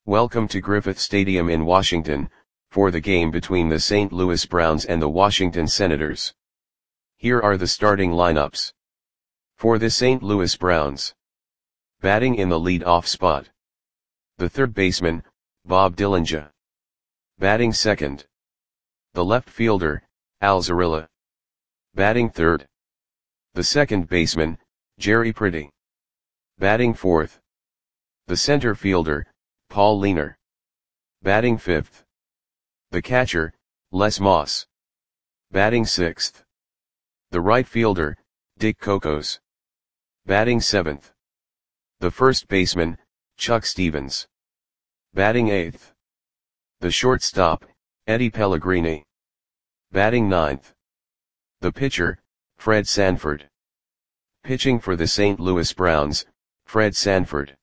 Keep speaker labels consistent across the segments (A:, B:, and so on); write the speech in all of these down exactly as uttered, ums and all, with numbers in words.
A: Welcome to Griffith Stadium in Washington, for the game between the Saint Louis Browns and the Washington Senators. Here are the starting lineups. For the Saint Louis Browns. Batting in the lead-off spot. The third baseman, Bob Dillinger. Batting second. The left fielder, Al Zarilla. Batting third. The second baseman, Jerry Pretty. Batting fourth. The center fielder, Paul Lehner. Batting fifth. The catcher, Les Moss. Batting sixth. The right fielder, Dick Cocos. Batting seventh. The first baseman, Chuck Stevens. Batting eighth. The shortstop, Eddie Pellegrini. Batting ninth. The pitcher, Fred Sanford. Pitching for the Saint Louis Browns, Fred Sanford.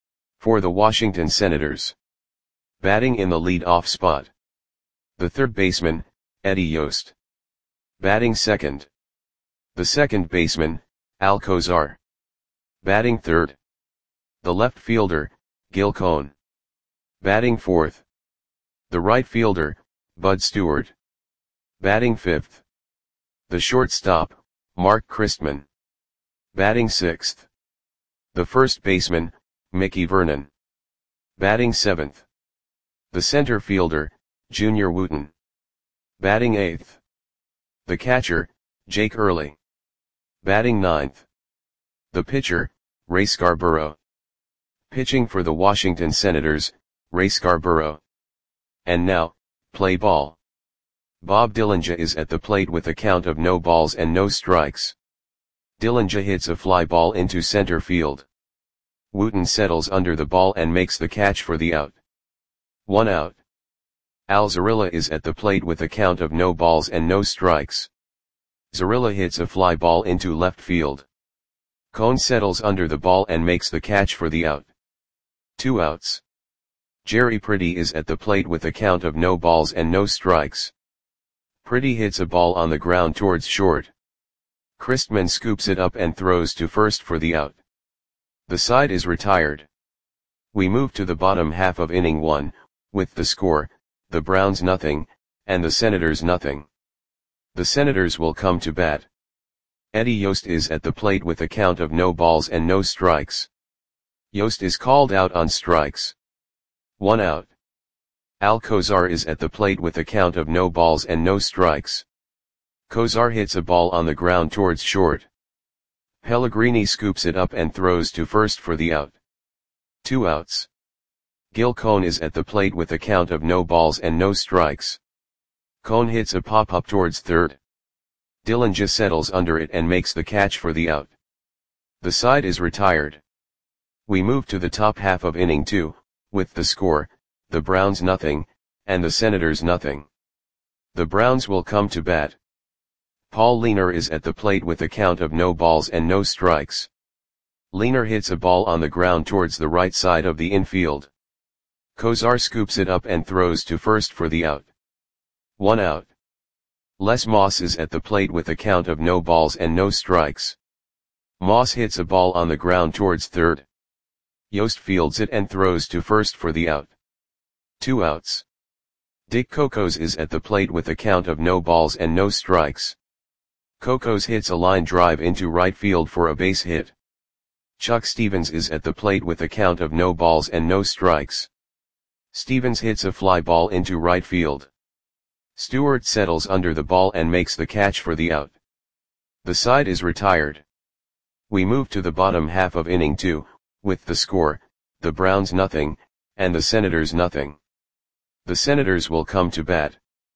A: For the Washington Senators. Batting in the lead-off spot. The third baseman, Eddie Yost. Batting second. The second baseman, Al Kozar. Batting third. The left fielder, Gil Cohn. Batting fourth. The right fielder, Bud Stewart. Batting fifth. The shortstop, Mark Christman. Batting sixth. The first baseman, Mickey Vernon. Batting seventh. The center fielder, Junior Wooten. Batting eighth. The catcher, Jake Early. Batting ninth. The pitcher, Ray Scarborough. Pitching for the Washington Senators, Ray Scarborough. And now, play ball. Bob Dillinger is at the plate with a count of no balls and no strikes. Dillinger hits a fly ball into center field. Wooten settles under the ball and makes the catch for the out. One out. Al Zarilla is at the plate with a count of no balls and no strikes. Zarilla hits a fly ball into left field. Cohn settles under the ball and makes the catch for the out. Two outs. Jerry Pretty is at the plate with a count of no balls and no strikes. Pretty hits a ball on the ground towards short. Christman scoops it up and throws to first for the out. The side is retired. We move to the bottom half of inning one, with the score, the Browns nothing, and the Senators nothing. The Senators will come to bat. Eddie Yost is at the plate with a count of no balls and no strikes. Yost is called out on strikes. One out. Al Kozar is at the plate with a count of no balls and no strikes. Kozar hits a ball on the ground towards short. Pellegrini scoops it up and throws to first for the out. Two outs. Gil Cohn is at the plate with a count of no balls and no strikes. Cohn hits a pop-up towards third. Dillinger settles under it and makes the catch for the out. The side is retired. We move to the top half of inning two, with the score, the Browns nothing, and the Senators nothing. The Browns will come to bat. Paul Lehner is at the plate with a count of no balls and no strikes. Lehner hits a ball on the ground towards the right side of the infield. Kozar scoops it up and throws to first for the out. One out. Les Moss is at the plate with a count of no balls and no strikes. Moss hits a ball on the ground towards third. Yost fields it and throws to first for the out. Two outs. Dick Cocos is at the plate with a count of no balls and no strikes. Cocos hits a line drive into right field for a base hit. Chuck Stevens is at the plate with a count of no balls and no strikes. Stevens hits a fly ball into right field. Stewart settles under the ball and makes the catch for the out. The side is retired. We move to the bottom half of inning two, with the score, the Browns nothing, and the Senators nothing. The Senators will come to bat.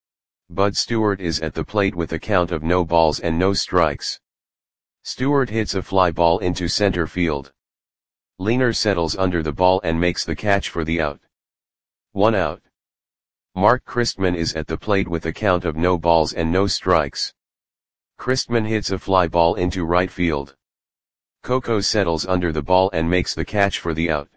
A: Bud Stewart is at the plate with a count of no balls and no strikes. Stewart hits a fly ball into center field. Lehner settles under the ball and makes the catch for the out. One out. Mark Christman is at the plate with a count of no balls and no strikes. Christman hits a fly ball into right field. Coco settles under the ball and makes the catch for the out.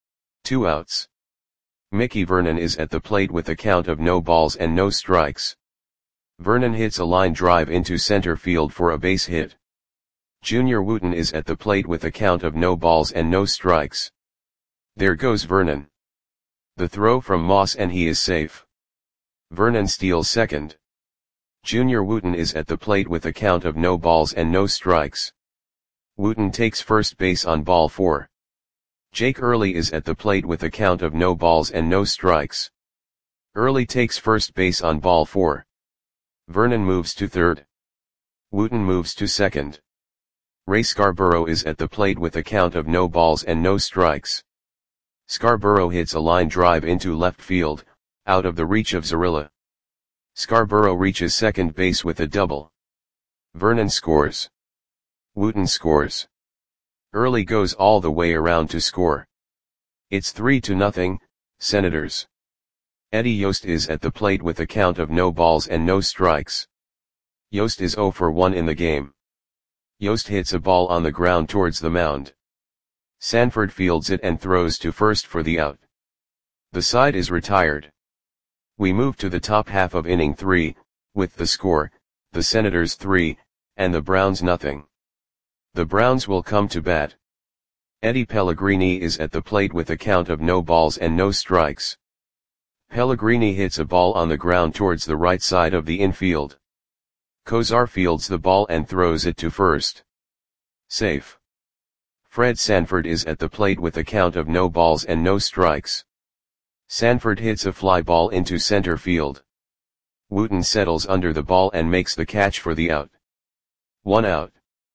A: Two outs. Mickey Vernon is at the plate with a count of no balls and no strikes. Vernon hits a line drive into center field for a base hit. Junior Wooten is at the plate with a count of no balls and no strikes. There goes Vernon. The throw from Moss and he is safe. Vernon steals second. Junior Wooten is at the plate with a count of no balls and no strikes. Wooten takes first base on ball four. Jake Early is at the plate with a count of no balls and no strikes. Early takes first base on ball four. Vernon moves to third. Wooten moves to second. Ray Scarborough is at the plate with a count of no balls and no strikes. Scarborough hits a line drive into left field, out of the reach of Zarilla. Scarborough reaches second base with a double. Vernon scores. Wooten scores. Early goes all the way around to score. It's three to nothing, Senators. Eddie Yost is at the plate with a count of no balls and no strikes. Yost is oh for one in the game. Yost hits a ball on the ground towards the mound. Sanford fields it and throws to first for the out. The side is retired. We move to the top half of inning three, with the score, the Senators three, and the Browns nothing. The Browns will come to bat. Eddie Pellegrini is at the plate with a count of no balls and no strikes. Pellegrini hits a ball on the ground towards the right side of the infield. Kozar fields the ball and throws it to first. Safe. Fred Sanford is at the plate with a count of no balls and no strikes. Sanford hits a fly ball into center field. Wooten settles under the ball and makes the catch for the out. One out.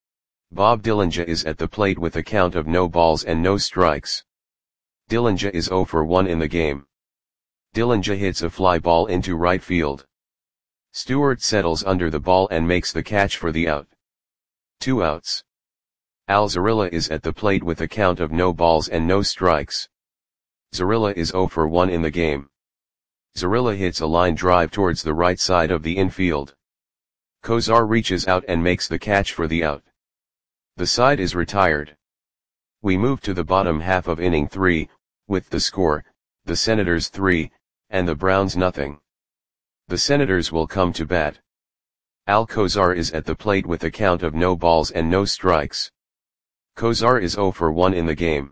A: Bob Dillinja is at the plate with a count of no balls and no strikes. Dillinja is oh for one in the game. Dillinja hits a fly ball into right field. Stewart settles under the ball and makes the catch for the out. Two outs. Al Zarilla is at the plate with a count of no balls and no strikes. Zarilla is oh for one in the game. Zarilla hits a line drive towards the right side of the infield. Kozar reaches out and makes the catch for the out. The side is retired. We move to the bottom half of inning three, with the score, the Senators three, and the Browns nothing. The Senators will come to bat. Al Kozar is at the plate with a count of no balls and no strikes. Kozar is oh for one in the game.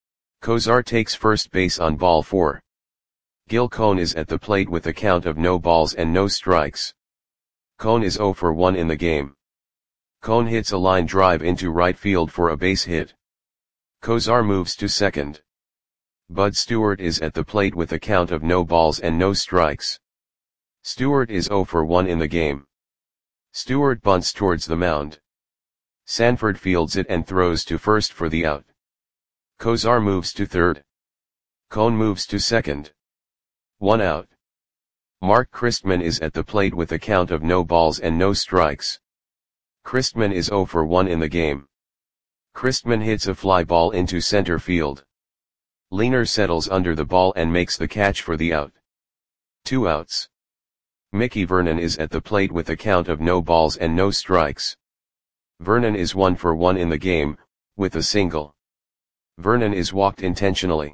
A: Kozar takes first base on ball four. Gil Cohn is at the plate with a count of no balls and no strikes. Cohn is oh for one in the game. Cohn hits a line drive into right field for a base hit. Kozar moves to second. Bud Stewart is at the plate with a count of no balls and no strikes. Stewart is oh for one in the game. Stewart bunts towards the mound. Sanford fields it and throws to first for the out. Kozar moves to third. Cohn moves to second. One out. Mark Christman is at the plate with a count of no balls and no strikes. Christman is oh for one in the game. Christman hits a fly ball into center field. Leaner settles under the ball and makes the catch for the out. Two outs. Mickey Vernon is at the plate with a count of no balls and no strikes. Vernon is one for one in the game, with a single. Vernon is walked intentionally.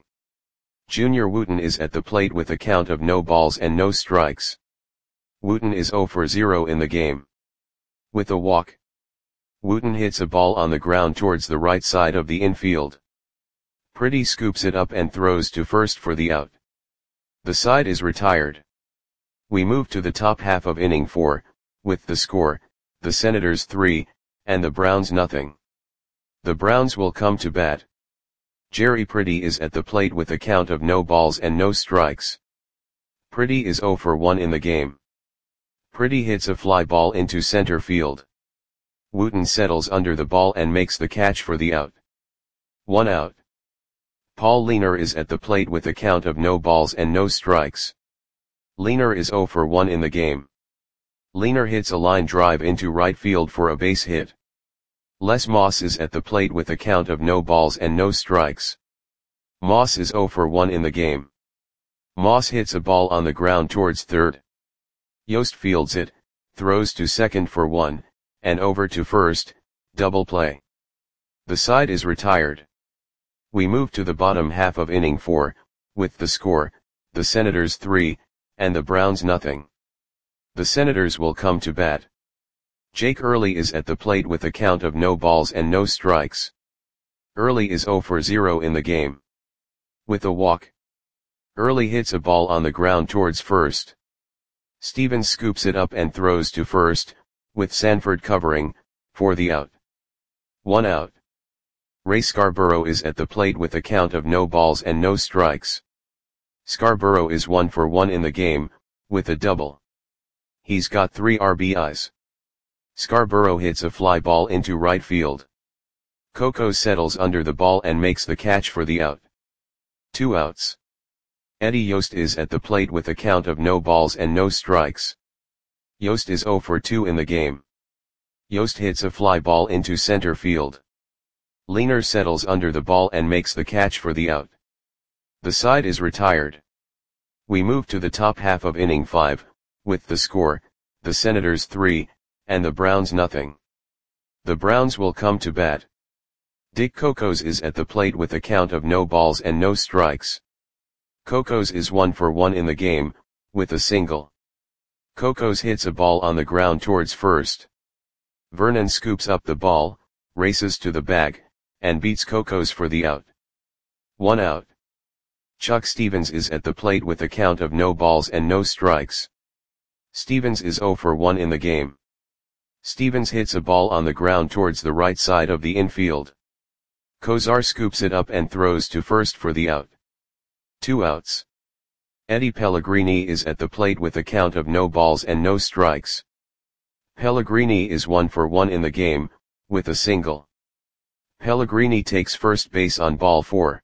A: Junior Wooten is at the plate with a count of no balls and no strikes. Wooten is oh for zero in the game. With a walk. Wooten hits a ball on the ground towards the right side of the infield. Pretty scoops it up and throws to first for the out. The side is retired. We move to the top half of inning four, with the score, the Senators three, and the Browns nothing. The Browns will come to bat. Jerry Pretty is at the plate with a count of no balls and no strikes. Pretty is oh for one in the game. Pretty hits a fly ball into center field. Wooten settles under the ball and makes the catch for the out. One out. Paul Leaner is at the plate with a count of no balls and no strikes. Leaner is oh for one in the game. Leaner hits a line drive into right field for a base hit. Les Moss is at the plate with a count of no balls and no strikes. Moss is oh for one in the game. Moss hits a ball on the ground towards third. Yost fields it, throws to second for one, and over to first, double play. The side is retired. We move to the bottom half of inning four, with the score, the Senators three, and the Browns nothing. The Senators will come to bat. Jake Early is at the plate with a count of no balls and no strikes. Early is oh for zero in the game. With a walk. Early hits a ball on the ground towards first. Stevens scoops it up and throws to first, with Sanford covering, for the out. One out. Ray Scarborough is at the plate with a count of no balls and no strikes. Scarborough is one for one in the game, with a double. He's got three R B Is. Scarborough hits a fly ball into right field. Cocos settles under the ball and makes the catch for the out. Two outs. Eddie Yost is at the plate with a count of no balls and no strikes. Yost is zero for two in the game. Yost hits a fly ball into center field. Leaner settles under the ball and makes the catch for the out. The side is retired. We move to the top half of inning five, with the score, the Senators three, and the Browns nothing. The Browns will come to bat. Dick Cocos is at the plate with a count of no balls and no strikes. Cocos is one for one in the game, with a single. Cocos hits a ball on the ground towards first. Vernon scoops up the ball, races to the bag, and beats Cocos for the out. One out. Chuck Stevens is at the plate with a count of no balls and no strikes. Stevens is zero for one in the game. Stevens hits a ball on the ground towards the right side of the infield. Kozar scoops it up and throws to first for the out. Two outs. Eddie Pellegrini is at the plate with a count of no balls and no strikes. Pellegrini is one for one in the game, with a single. Pellegrini takes first base on ball four.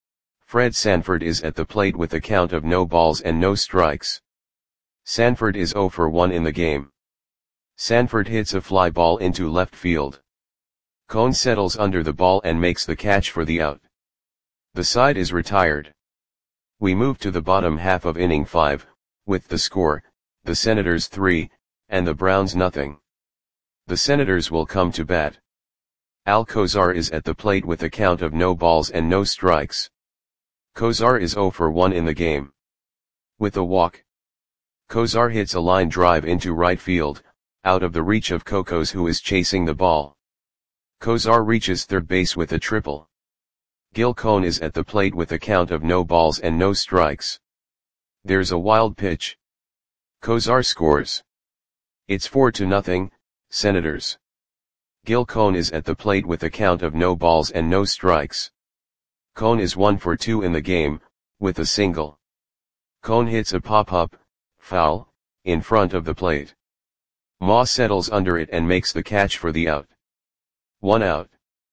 A: Fred Sanford is at the plate with a count of no balls and no strikes. Sanford is zero for one in the game. Sanford hits a fly ball into left field. Cone settles under the ball and makes the catch for the out. The side is retired. We move to the bottom half of inning five, with the score, the Senators three, and the Browns nothing. The Senators will come to bat. Al Kozar is at the plate with a count of no balls and no strikes. Kozar is zero for one in the game. With a walk. Kozar hits a line drive into right field, out of the reach of Cocos who is chasing the ball. Kozar reaches third base with a triple. Gil Cone is at the plate with a count of no balls and no strikes. There's a wild pitch. Kozar scores. It's four to nothing, Senators. Gil Cone is at the plate with a count of no balls and no strikes. Cone is one for two in the game, with a single. Cone hits a pop-up, foul, in front of the plate. Ma settles under it and makes the catch for the out. One out.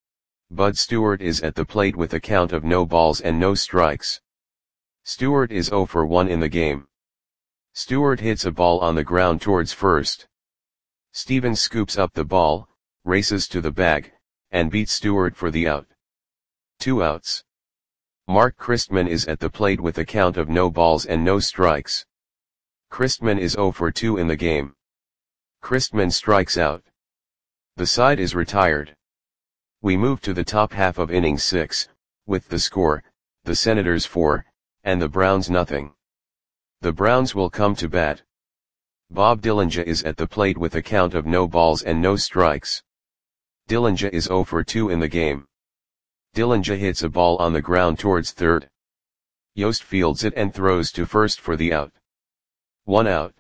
A: Bud Stewart is at the plate with a count of no balls and no strikes. Stewart is zero for one in the game. Stewart hits a ball on the ground towards first. Stevens scoops up the ball, races to the bag, and beats Stewart for the out. Two outs. Mark Christman is at the plate with a count of no balls and no strikes. Christman is zero for two in the game. Christman strikes out. The side is retired. We move to the top half of inning six, with the score, the Senators four, and the Browns nothing. The Browns will come to bat. Bob Dillinger is at the plate with a count of no balls and no strikes. Dillinger is zero for two in the game. Dillinger hits a ball on the ground towards third. Yost fields it and throws to first for the out. One out.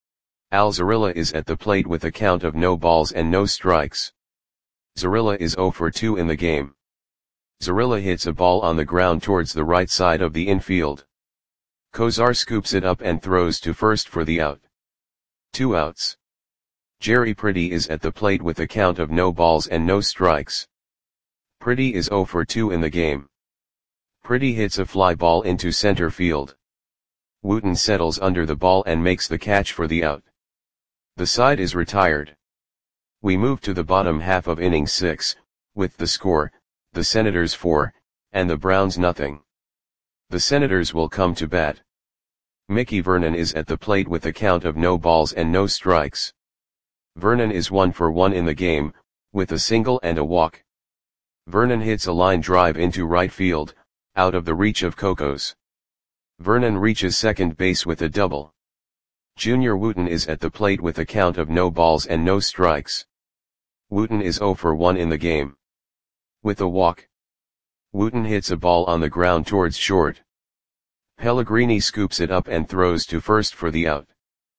A: Al Zarilla is at the plate with a count of no balls and no strikes. Zarilla is zero for two in the game. Zarilla hits a ball on the ground towards the right side of the infield. Kozar scoops it up and throws to first for the out. Two outs. Jerry Pretty is at the plate with a count of no balls and no strikes. Pretty is zero for two in the game. Pretty hits a fly ball into center field. Wooten settles under the ball and makes the catch for the out. The side is retired. We move to the bottom half of inning six, with the score, the Senators four, and the Browns nothing. The Senators will come to bat. Mickey Vernon is at the plate with a count of no balls and no strikes. Vernon is one for one in the game, with a single and a walk. Vernon hits a line drive into right field, out of the reach of Cocos. Vernon reaches second base with a double. Junior Wooten is at the plate with a count of no balls and no strikes. Wooten is zero for one in the game. With a walk. Wooten hits a ball on the ground towards short. Pellegrini scoops it up and throws to first for the out.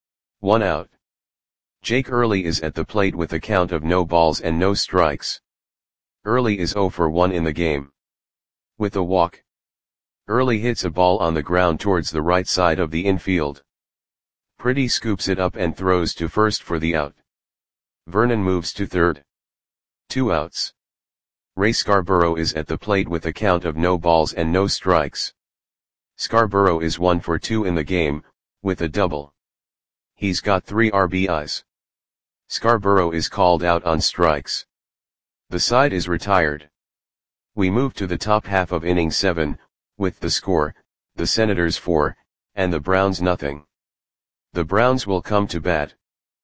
A: One out. Jake Early is at the plate with a count of no balls and no strikes. Early is oh for one in the game. With a walk, Early hits a ball on the ground towards the right side of the infield. Pretty scoops it up and throws to first for the out. Vernon moves to third. Two outs. Ray Scarborough is at the plate with a count of no balls and no strikes. Scarborough is one for two in the game, with a double. He's got three R B Is. Scarborough is called out on strikes. The side is retired. We move to the top half of inning seven, with the score, the Senators four, and the Browns nothing. The Browns will come to bat.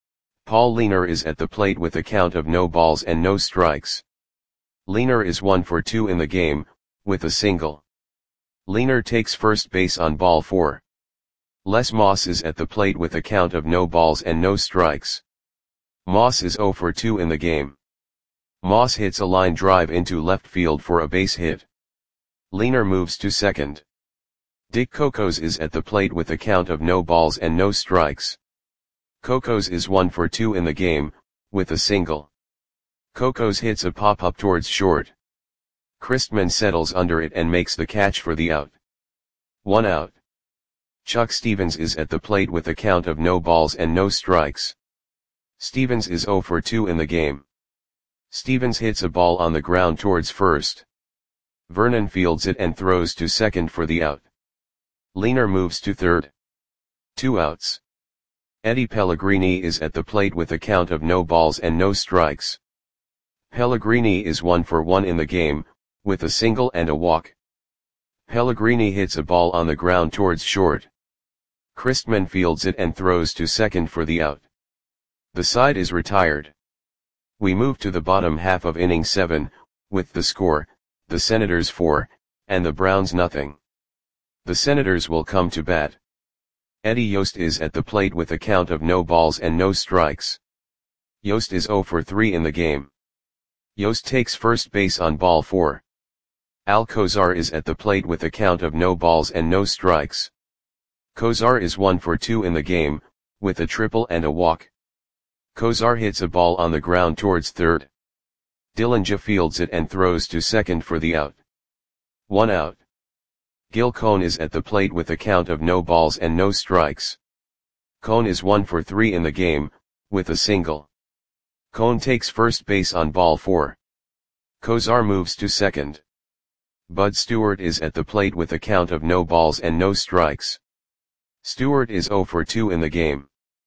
A: Paul Leaner is at the plate with a count of no balls and no strikes. Leaner is one for two in the game, with a single. Leaner takes first base on ball four. Les Moss is at the plate with a count of no balls and no strikes. Moss is oh for two in the game. Moss hits a line drive into left field for a base hit. Leaner moves to second. Dick Cocos is at the plate with a count of no balls and no strikes. Cocos is one for two in the game, with a single. Cocos hits a pop-up towards short. Christman settles under it and makes the catch for the out. One out. Chuck Stevens is at the plate with a count of no balls and no strikes. Stevens is oh for two in the game. Stevens hits a ball on the ground towards first. Vernon fields it and throws to second for the out. Leaner moves to third. Two outs. Eddie Pellegrini is at the plate with a count of no balls and no strikes. Pellegrini is one for one in the game, with a single and a walk. Pellegrini hits a ball on the ground towards short. Christman fields it and throws to second for the out. The side is retired. We move to the bottom half of inning seven, with the score, the Senators four, and the Browns nothing. The Senators will come to bat. Eddie Yost is at the plate with a count of no balls and no strikes. Yost is oh for three in the game. Yost takes first base on ball four. Al Kozar is at the plate with a count of no balls and no strikes. Kozar is one for two in the game, with a triple and a walk. Kozar hits a ball on the ground towards third. Dillinger fields it and throws to second for the out. One out. Gil Cohn is at the plate with a count of no balls and no strikes. Cohn is one for three in the game, with a single. Cohn takes first base on ball four. Kozar moves to second. Bud Stewart is at the plate with a count of no balls and no strikes. Stewart is oh for two in the game.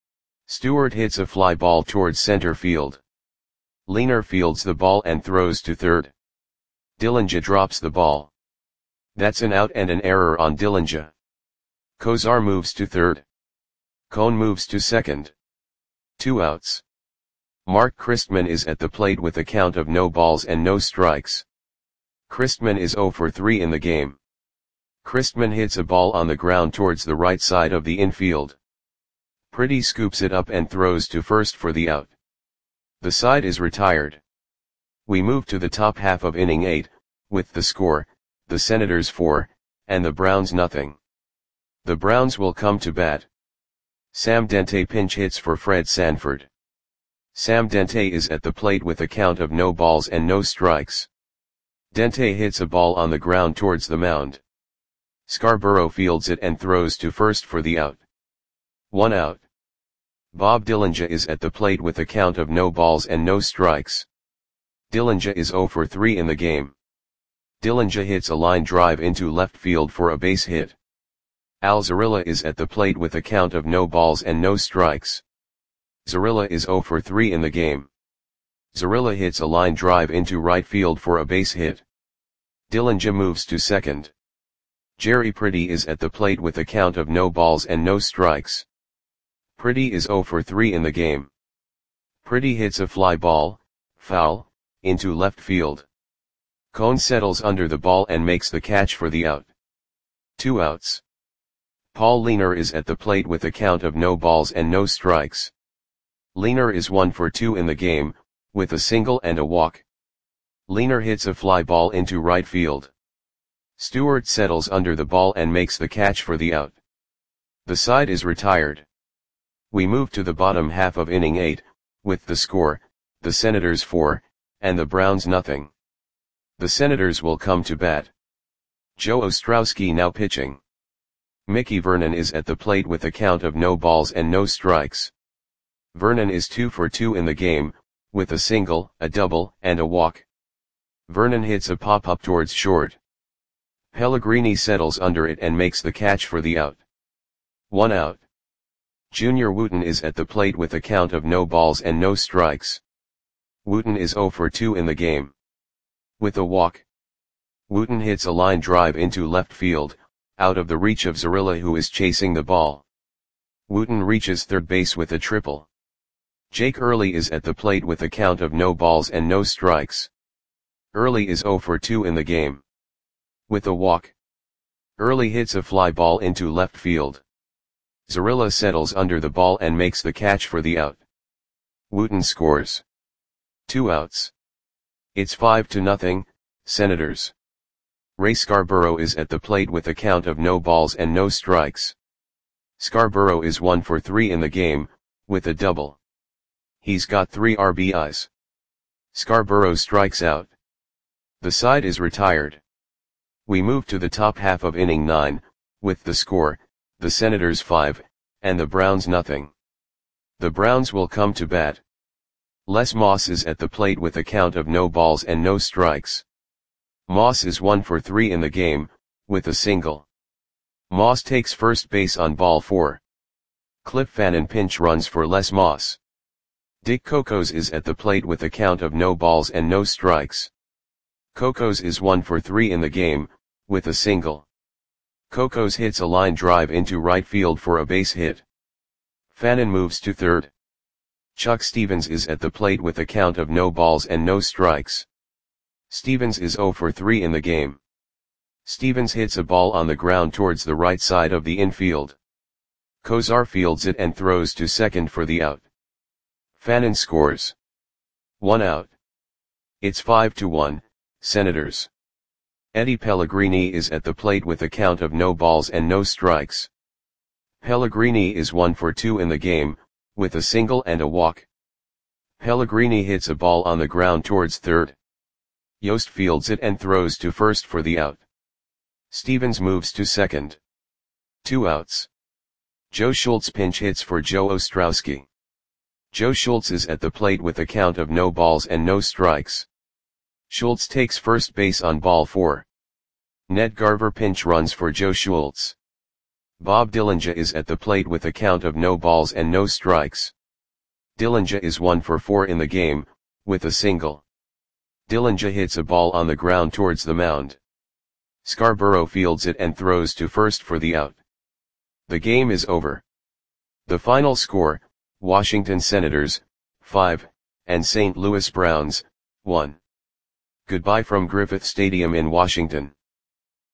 A: Stewart hits a fly ball towards center field. Leaner fields the ball and throws to third. Dillinger drops the ball. That's an out and an error on Dillinger. Kozar moves to third. Cohn moves to second. Two outs. Mark Christman is at the plate with a count of no balls and no strikes. Christman is oh for three in the game. Christman hits a ball on the ground towards the right side of the infield. Pretty scoops it up and throws to first for the out. The side is retired. We move to the top half of inning eight, with the score, the Senators four, and the Browns nothing. The Browns will come to bat. Sam Dente pinch hits for Fred Sanford. Sam Dente is at the plate with a count of no balls and no strikes. Dente hits a ball on the ground towards the mound. Scarborough fields it and throws to first for the out. One out. Bob Dillinger is at the plate with a count of no balls and no strikes. Dillinger is oh for three in the game. Dillinger hits a line drive into left field for a base hit. Al Zarilla is at the plate with a count of no balls and no strikes. Zarilla is oh for three in the game. Zarilla hits a line drive into right field for a base hit. Dillinger moves to second. Jerry Pretty is at the plate with a count of no balls and no strikes. Pretty is oh for three in the game. Pretty hits a fly ball, foul, into left field. Cohn settles under the ball and makes the catch for the out. Two outs. Paul Leaner is at the plate with a count of no balls and no strikes. Leaner is one for two in the game, with a single and a walk. Leaner hits a fly ball into right field. Stewart settles under the ball and makes the catch for the out. The side is retired. We move to the bottom half of inning eight, with the score, the Senators four, and the Browns nothing. The Senators will come to bat. Joe Ostrowski now pitching. Mickey Vernon is at the plate with a count of no balls and no strikes. Vernon is two for two in the game, with a single, a double, and a walk. Vernon hits a pop-up towards short. Pellegrini settles under it and makes the catch for the out. One out. Junior Wooten is at the plate with a count of no balls and no strikes. Wooten is zero for two in the game. With a walk. Wooten hits a line drive into left field, out of the reach of Zarilla, who is chasing the ball. Wooten reaches third base with a triple. Jake Early is at the plate with a count of no balls and no strikes. Early is zero for two in the game. With a walk. Early hits a fly ball into left field. Zarilla settles under the ball and makes the catch for the out. Wooten scores. Two outs. It's five to nothing, Senators. Ray Scarborough is at the plate with a count of no balls and no strikes. Scarborough is one for three in the game, with a double. He's got three R B Is. Scarborough strikes out. The side is retired. We move to the top half of inning nine, with the score, the Senators five, and the Browns nothing. The Browns will come to bat. Les Moss is at the plate with a count of no balls and no strikes. Moss is one for three in the game, with a single. Moss takes first base on ball four. Cliff Fannin pinch runs for Les Moss. Dick Cocos is at the plate with a count of no balls and no strikes. Cocos is one for three in the game, with a single. Cocos hits a line drive into right field for a base hit. Fannin moves to third. Chuck Stevens is at the plate with a count of no balls and no strikes. Stevens is zero for three in the game. Stevens hits a ball on the ground towards the right side of the infield. Kozar fields it and throws to second for the out. Fannin scores. One out. It's five to one, Senators. Eddie Pellegrini is at the plate with a count of no balls and no strikes. Pellegrini is one for two in the game, with a single and a walk. Pellegrini hits a ball on the ground towards third. Yost fields it and throws to first for the out. Stevens moves to second. Two outs. Joe Schultz pinch hits for Joe Ostrowski. Joe Schultz is at the plate with a count of no balls and no strikes. Schultz takes first base on ball four. Ned Garver pinch runs for Joe Schultz. Bob Dillinger is at the plate with a count of no balls and no strikes. Dillinger is one for four in the game, with a single. Dillinger hits a ball on the ground towards the mound. Scarborough fields it and throws to first for the out. The game is over. The final score, Washington Senators, five, and Saint Louis Browns, one. Goodbye from Griffith Stadium in Washington.